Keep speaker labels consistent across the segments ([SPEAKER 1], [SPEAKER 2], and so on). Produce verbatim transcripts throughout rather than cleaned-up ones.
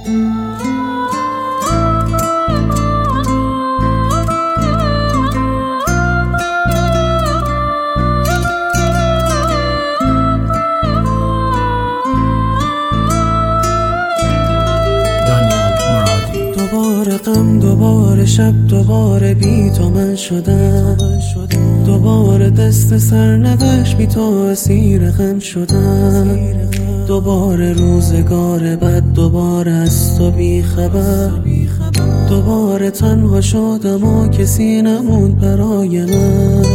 [SPEAKER 1] دوباره غم، دوباره شب، دوباره بی تو من شدم، دوباره دست سرنوشت بی تو اسیر غم شدم، دوباره روزگار بد، دوباره از تو بی خبر، دوباره تنها شدم و کسی نموند برای من،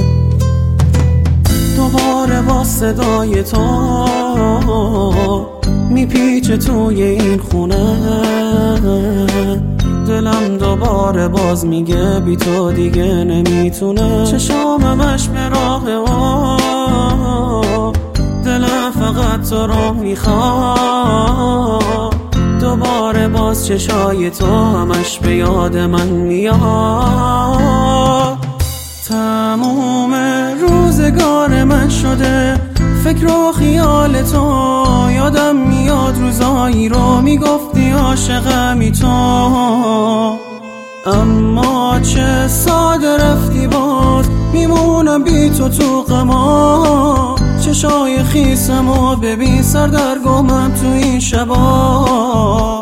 [SPEAKER 1] دوباره با صدای تو میپیچه توی این خونه، دلم دوباره باز میگه بی تو دیگه نمیتونه، چشاممش به راهه و دلم فقط تو رو میخواد، دوباره باز چشای تو همش به یاد من میاد، تموم روزگار من شده فکر و خیال تو، یادم میاد روزایی رو میگفتی عاشقمی تو، اما چه ساده رفتی باز میمونم بی تو تو غما، چشای خیسم و ببین سردرگمم تو این شبا.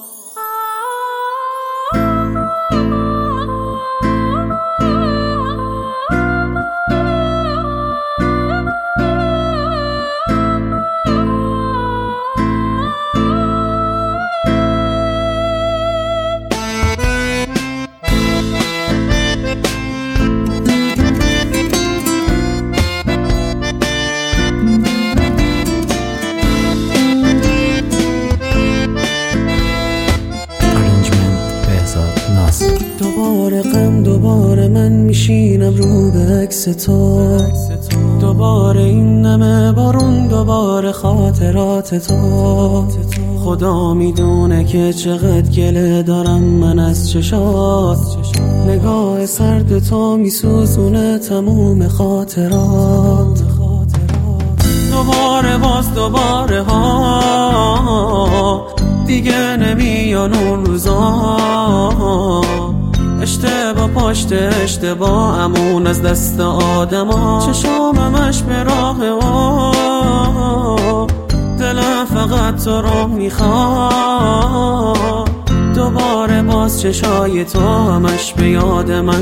[SPEAKER 1] دوباره غم، دوباره من میشینم رو به عکس تو، دوباره این نمه بارون، دوباره خاطرات تو، خدا میدونه که چقدر گله دارم من از چشات، نگاه سرد تو میسوزونه تموم خاطرات، دوباره باز دوباره ها دیگه نمیان اون روزا، اشتباه پشت اشتباه امون از دست آدما، چشاممش به راهه و دلم فقط تو رو میخواد، دوباره باز چشای تو همش به یاد من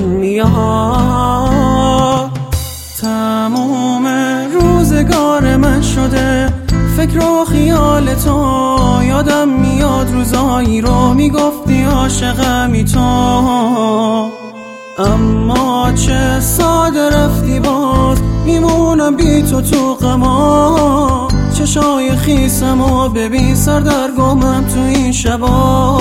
[SPEAKER 1] میاد، تموم روزگار من شده فکر و خیال تو، یادم میاد روزایی رو میگفتی عاشقمی تو، اما چه ساده رفتی باز میمونم بی تو تو غما، چشای خیسم و ببین سردرگمم تو این شبا.